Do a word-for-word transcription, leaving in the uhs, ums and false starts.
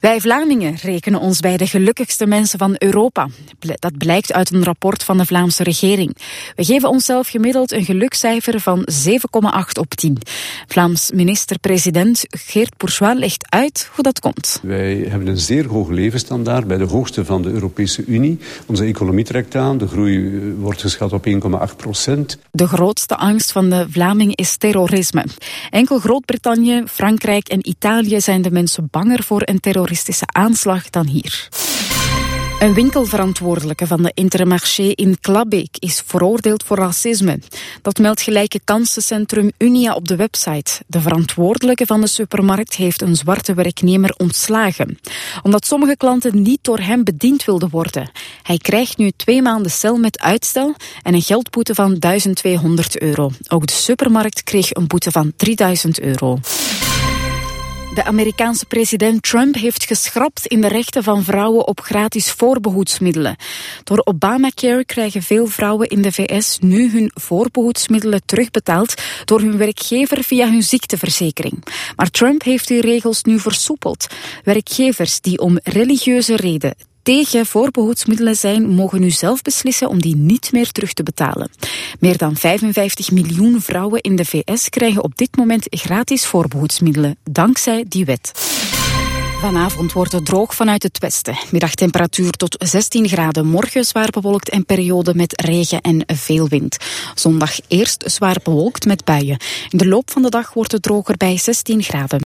Wij Vlamingen rekenen ons bij de gelukkigste mensen van Europa. Dat blijkt uit een rapport van de Vlaamse regering. We geven onszelf gemiddeld een gelukscijfer van zeven komma acht op tien. Vlaams minister-president Geert Bourgeois legt uit hoe dat komt. Wij hebben een zeer hoge levensstandaard, bij de hoogste van de Europese Unie. Onze economie trekt aan, de groei wordt geschat op één komma acht procent. De grootste angst van de Vlaming is terrorisme. Enkel Groot-Brittannië, Frankrijk en Italië zijn de mensen banger voor een terroristische aanslag dan hier. Een winkelverantwoordelijke van de Intermarché in Klabeek is veroordeeld voor racisme. Dat meldt gelijke kansencentrum Unia op de website. De verantwoordelijke van de supermarkt heeft een zwarte werknemer ontslagen. Omdat sommige klanten niet door hem bediend wilden worden. Hij krijgt nu twee maanden cel met uitstel en een geldboete van duizend tweehonderd euro. Ook de supermarkt kreeg een boete van drieduizend euro. De Amerikaanse president Trump heeft geschrapt in de rechten van vrouwen op gratis voorbehoedsmiddelen. Door Obamacare krijgen veel vrouwen in de V S nu hun voorbehoedsmiddelen terugbetaald door hun werkgever via hun ziekteverzekering. Maar Trump heeft die regels nu versoepeld. Werkgevers die om religieuze reden tegen voorbehoedsmiddelen zijn, mogen nu zelf beslissen om die niet meer terug te betalen. Meer dan vijfenvijftig miljoen vrouwen in de V S krijgen op dit moment gratis voorbehoedsmiddelen, dankzij die wet. Vanavond wordt het droog vanuit het westen. Middagtemperatuur tot zestien graden. Morgen zwaar bewolkt en periode met regen en veel wind. Zondag eerst zwaar bewolkt met buien. In de loop van de dag wordt het droger bij zestien graden.